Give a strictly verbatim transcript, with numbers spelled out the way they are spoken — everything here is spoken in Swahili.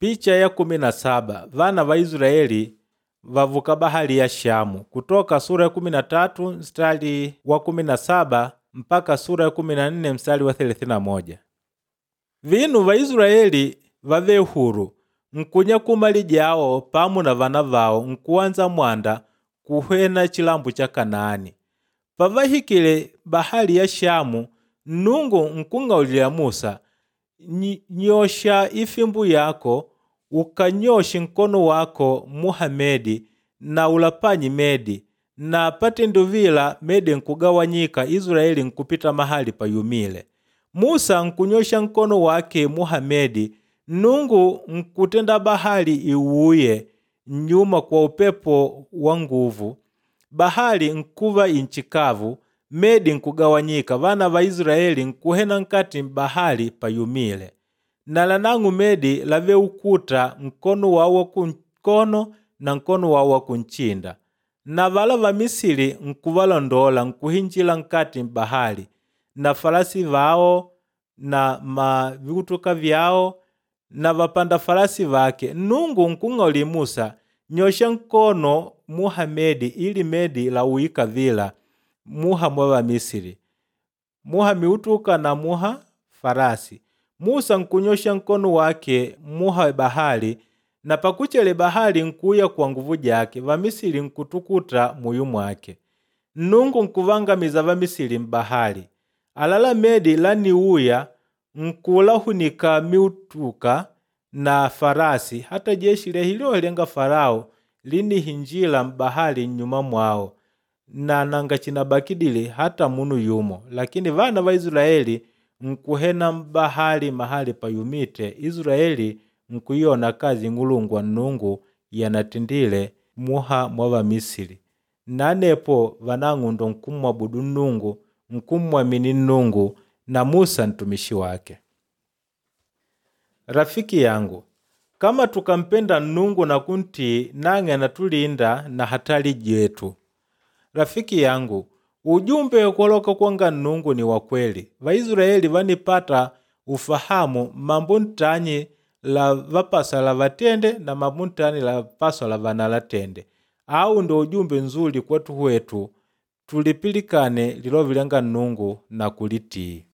Picha ya kumi na saba. Vana wa Israeli vavuka bahari ya Shamu. Kutoka sura ya kumi na tatu mstari wa kumi na saba mpaka sura ya kumi na nne mstari wa thelathini na moja. Vinu va Israeli vave huru nkunya kumali jao pamu na vana vao nkuanza mwanda kuhwena chilambu cha Kanaani. Pavahikile bahari ya Shamu, Nnungu nkung'aulila Musa, nyosha ifimbu yako ukanyoshe nkono wako muha medi na ulapanyi medi na patendo vila medi nkugawanyika Israeli nkupita mahali payumile. Musa nkunyosha nkono wake muha medi, Nnungu nkutenda bahari iwuye nyuma kwa upepo wa nguvu. Bahari nkuva inchikavu, medi nkugawanyika, vana va Israeli nkuhena nkati bahari payumile. Nalanangu medi lave ukuta nkono wawo kunkono na nkono wawo kunchinda. Na vala va Misiri nkuvalondola nkuhinjila nkati bahari, na farasi vao na mavikutuka vyao na vapanda farasi vake. Nnungu nkung'auli Musa, nyosha nkono muha medi ili medi la uika vila muha mwa va Misiri, muha miutuka na muha farasi. Musa nkunyosha nkono wake muha bahari, na pakuchele bahari nkuya kwa nguvu jake, va Misiri nkutukuta muyu mwake. Nnungu nkuvangamiza va Misiri mbahari. Alala medi lani uya nkulahunika miutuka na farasi, hata jeshi lehilo lenga Farao lini hinjila mbahari nyuma mwao, na nanga chinabakidili hata munu yumo. Lakini vana va Israeli nkuhena mbahari mahali payumite. Israeli nkuyona kazi ngulungwa Nnungu yanatindile muha mwa va Misiri. Nanepo vanang'undo nkumwabudu Nnungu, nkumwamini Nnungu na Musa ntumishi wake. Rafiki yangu, kama tukampenda Nnungu na kunti nange anatulinda na hatari jetu. Rafiki yangu, ujumbe kuloka kwanga Nnungu ni wakweli. Vaisraeli vanipata ufahamu mambo ntanyi la vapasa la vatende na mambo ntanyi la vapasa la vanalatende. Au ndo ujumbe nzuli kwetu wetu tulipilikane lilovilanga Nnungu na kulitii.